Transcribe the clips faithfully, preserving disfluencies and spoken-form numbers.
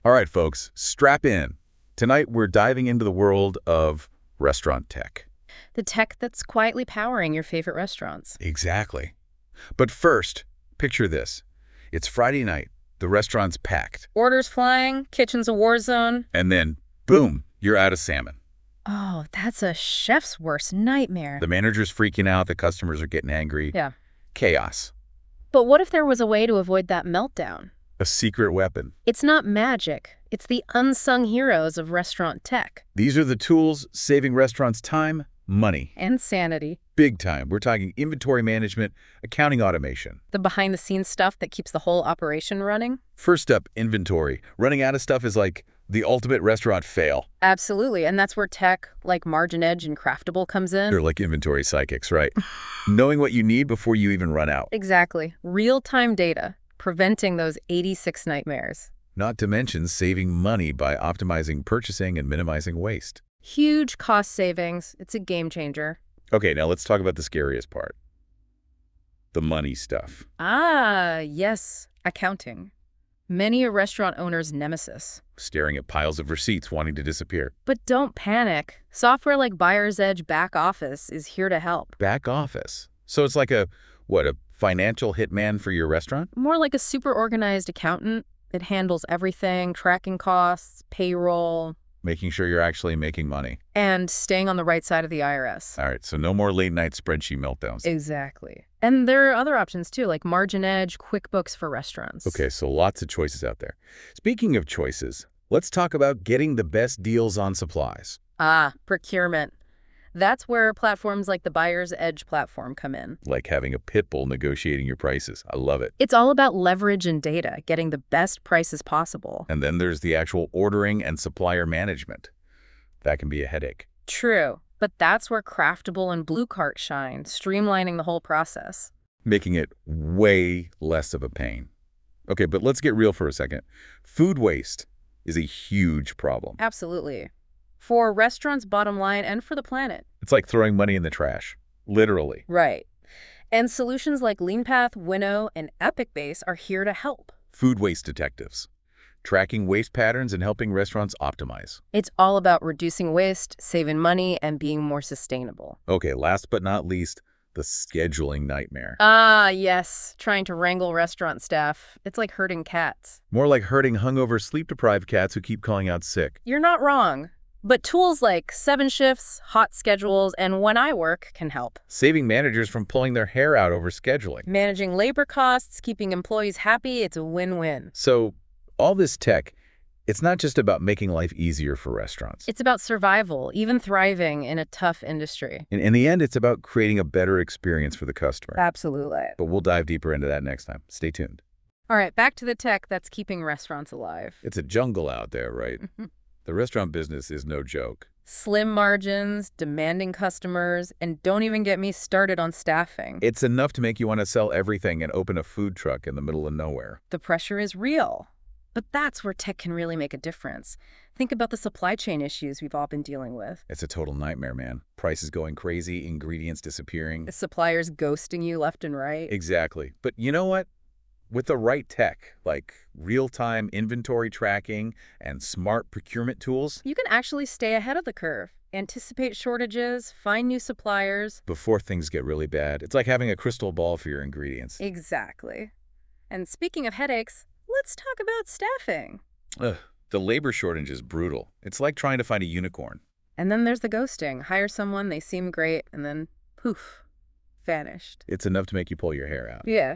All right, folks, strap in. Tonight, we're diving into the world of restaurant tech. The tech that's quietly powering your favorite restaurants. Exactly. But first, picture this. It's Friday night. The restaurant's packed. Orders flying, kitchen's a war zone. And then, boom, you're out of salmon. Oh, that's a chef's worst nightmare. The manager's freaking out. The customers are getting angry. Yeah. Chaos. But what if there was a way to avoid that meltdown? A secret weapon. It's not magic. It's the unsung heroes of restaurant tech. These are the tools saving restaurants time, money. And sanity. Big time. We're talking inventory management, accounting automation. The behind-the-scenes stuff that keeps the whole operation running? First up, inventory. Running out of stuff is like the ultimate restaurant fail. Absolutely. And that's where tech, like Margin Edge and Craftable, comes in. They're like inventory psychics, right? Knowing what you need before you even run out. Exactly. Real-time data, preventing those eighty-six nightmares. Not to mention saving money by optimizing purchasing and minimizing waste. Huge cost savings. It's a game changer. Okay, now let's talk about the scariest part. The money stuff. Ah, yes, accounting. Many a restaurant owner's nemesis. Staring at piles of receipts wanting to disappear. But don't panic. Software like Buyer's Edge Back Office is here to help. Back office. So it's like a, what, a financial hitman for your restaurant? More like a super organized accountant. It handles everything, tracking costs, payroll, Making sure you're actually making money. and staying on the right side of the I R S. All right, so no more late night spreadsheet meltdowns. Exactly. And there are other options too, like Margin Edge, QuickBooks for restaurants. Okay, so lots of choices out there. Speaking of choices, let's talk about getting the best deals on supplies. Ah, procurement. That's where platforms like the Buyer's Edge platform come in. Like having a pit bull negotiating your prices. I love it. It's all about leverage and data, getting the best prices possible. And then there's the actual ordering and supplier management. That can be a headache. True, but that's where Craftable and Blue Cart shine, streamlining the whole process. Making it way less of a pain. Okay, but let's get real for a second. Food waste is a huge problem. Absolutely. For restaurants' bottom line and for the planet. It's like throwing money in the trash. Literally. Right. And solutions like LeanPath, Winnow, and EpicBase are here to help. Food waste detectives. Tracking waste patterns and helping restaurants optimize. It's all about reducing waste, saving money, and being more sustainable. Okay, last but not least, the scheduling nightmare. Ah, yes. Trying to wrangle restaurant staff. It's like herding cats. More like herding hungover, sleep-deprived cats who keep calling out sick. You're not wrong. But tools like Seven Shifts, Hot Schedules, and When I Work can help. Saving managers from pulling their hair out over scheduling. Managing labor costs, keeping employees happy, it's a win-win. So, all this tech, it's not just about making life easier for restaurants. It's about survival, even thriving in a tough industry. In, in the end, it's about creating a better experience for the customer. Absolutely. But we'll dive deeper into that next time. Stay tuned. All right, back to the tech that's keeping restaurants alive. It's a jungle out there, right? The restaurant business is no joke. Slim margins, demanding customers, and don't even get me started on staffing. It's enough to make you want to sell everything and open a food truck in the middle of nowhere. The pressure is real. But that's where tech can really make a difference. Think about the supply chain issues we've all been dealing with. It's a total nightmare, man. Prices going crazy, ingredients disappearing. The suppliers ghosting you left and right. Exactly. But you know what? With the right tech, like real-time inventory tracking and smart procurement tools, You can actually stay ahead of the curve, anticipate shortages, find new suppliers. before things get really bad, it's like having a crystal ball for your ingredients. Exactly. And speaking of headaches, let's talk about staffing. Ugh, the labor shortage is brutal. It's like trying to find a unicorn. And then there's the ghosting. Hire someone, they seem great, and then poof, vanished. It's enough to make you pull your hair out. Yeah.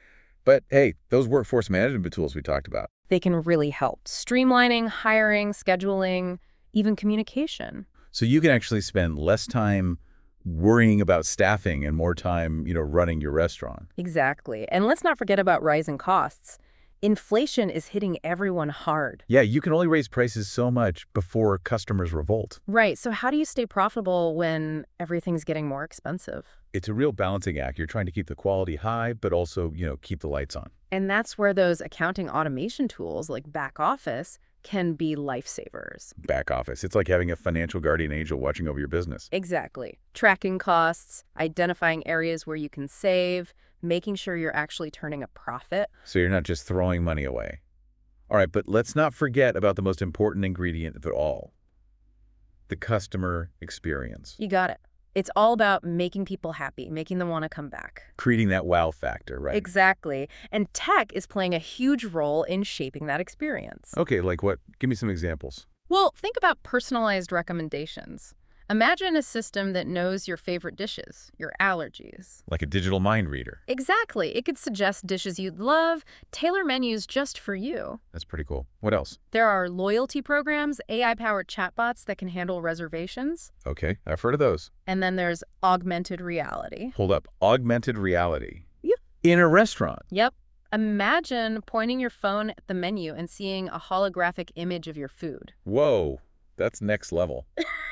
But hey, those workforce management tools we talked about, They can really help. Streamlining, hiring, scheduling, even communication. so you can actually spend less time worrying about staffing and more time, you know, running your restaurant. Exactly. And let's not forget about rising costs. Inflation is hitting everyone hard. Yeah, you can only raise prices so much before customers revolt. Right. So how do you stay profitable when everything's getting more expensive? It's a real balancing act. You're trying to keep the quality high, but also, you know, keep the lights on. And that's where those accounting automation tools like Back Office can be lifesavers. Back office. It's like having a financial guardian angel watching over your business. Exactly. Tracking costs, identifying areas where you can save, making sure you're actually turning a profit. So you're not just throwing money away. All right, but let's not forget about the most important ingredient of it all, the customer experience. You got it. It's all about making people happy, making them want to come back. Creating that wow factor, right? Exactly. And tech is playing a huge role in shaping that experience. Okay, like what? Give me some examples. Well, think about personalized recommendations. Imagine a system that knows your favorite dishes, your allergies. Like a digital mind reader. Exactly. It could suggest dishes you'd love, tailor menus just for you. That's pretty cool. What else? There are loyalty programs, A I-powered chatbots that can handle reservations. Okay, I've heard of those. And then there's augmented reality. Hold up. Augmented reality. Yep. In a restaurant. Yep. Imagine pointing your phone at the menu and seeing a holographic image of your food. Whoa, that's next level.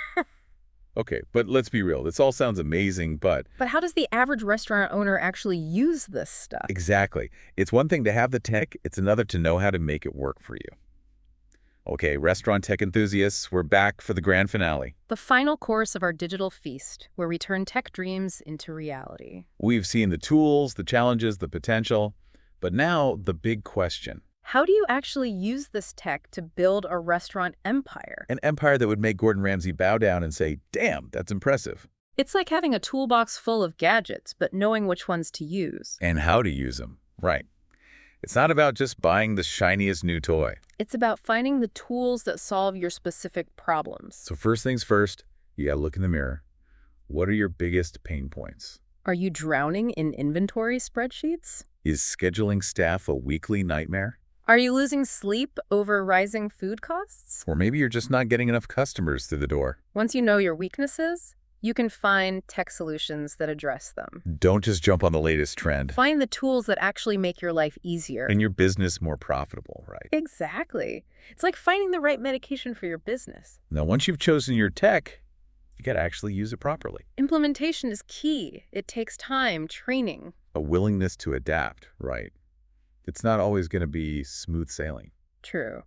Okay, but let's be real. This all sounds amazing, but... But how does the average restaurant owner actually use this stuff? Exactly. It's one thing to have the tech, it's another to know how to make it work for you. Okay, restaurant tech enthusiasts, we're back for the grand finale. The final course of our digital feast, where we turn tech dreams into reality. We've seen the tools, the challenges, the potential, but now the big question. How do you actually use this tech to build a restaurant empire? An empire that would make Gordon Ramsay bow down and say, damn, that's impressive. It's like having a toolbox full of gadgets, but knowing which ones to use. And how to use them. Right. It's not about just buying the shiniest new toy. It's about finding the tools that solve your specific problems. So first things first, you gotta look in the mirror. What are your biggest pain points? Are you drowning in inventory spreadsheets? Is scheduling staff a weekly nightmare? Are you losing sleep over rising food costs? Or maybe you're just not getting enough customers through the door. Once you know your weaknesses, you can find tech solutions that address them. Don't just jump on the latest trend. Find the tools that actually make your life easier. And your business more profitable, right? Exactly. It's like finding the right medication for your business. Now, once you've chosen your tech, you gotta actually use it properly. Implementation is key. It takes time, training. A willingness to adapt, right? It's not always going to be smooth sailing. True.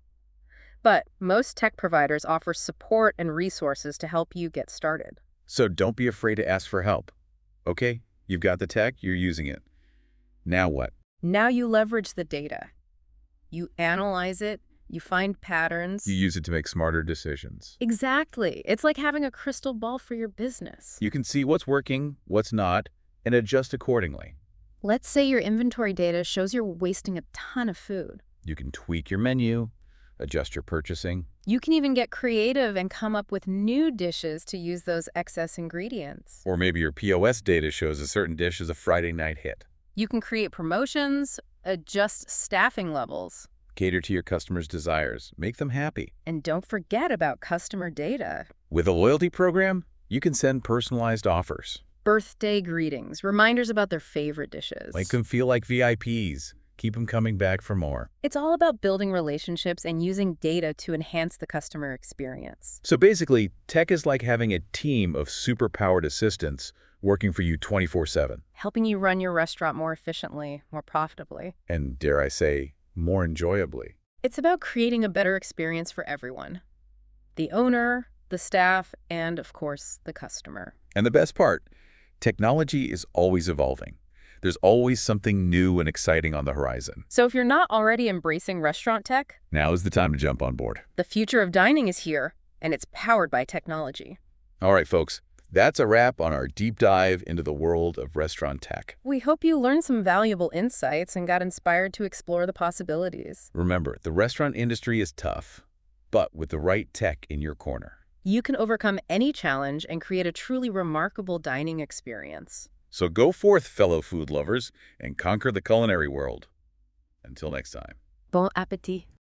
But most tech providers offer support and resources to help you get started. So don't be afraid to ask for help. Okay, you've got the tech, you're using it. Now what? Now you leverage the data. You analyze it, you find patterns. You use it to make smarter decisions. Exactly. It's like having a crystal ball for your business. You can see what's working, what's not, and adjust accordingly. Let's say your inventory data shows you're wasting a ton of food. You can tweak your menu, adjust your purchasing. You can even get creative and come up with new dishes to use those excess ingredients. Or maybe your P O S data shows a certain dish is a Friday night hit. You can create promotions, adjust staffing levels. Cater to your customers' desires. Make them happy. And don't forget about customer data. With a loyalty program, you can send personalized offers. Birthday greetings, reminders about their favorite dishes. Make them feel like V I Ps. Keep them coming back for more. It's all about building relationships and using data to enhance the customer experience. So basically, tech is like having a team of super-powered assistants working for you twenty-four seven. Helping you run your restaurant more efficiently, more profitably. And dare I say, more enjoyably. It's about creating a better experience for everyone. The owner, the staff, and of course, the customer. And the best part, technology is always evolving. There's always something new and exciting on the horizon. So if you're not already embracing restaurant tech, now is the time to jump on board. The future of dining is here, and it's powered by technology. All right, folks, that's a wrap on our deep dive into the world of restaurant tech. We hope you learned some valuable insights and got inspired to explore the possibilities. Remember, the restaurant industry is tough, but with the right tech in your corner, you can overcome any challenge and create a truly remarkable dining experience. So go forth, fellow food lovers, and conquer the culinary world. Until next time. Bon appétit.